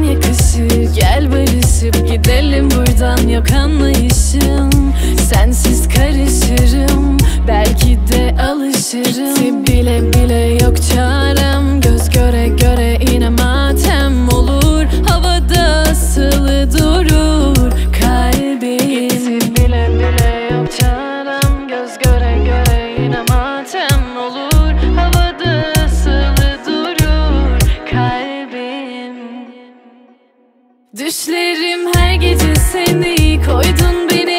tam yakışır. Gel barışıp gidelim buradan, yok anlayışım. Sensiz karışırım, belki de alışırım. Bile bile yok çarem, göz göre göre yine matem olur. Havada asılı durur kalbim. Gitti bile bile yok çarem, göz göre göre yine matem olur. Havada asılı durur kalbim. Düşlerim her gece seni, koydun beni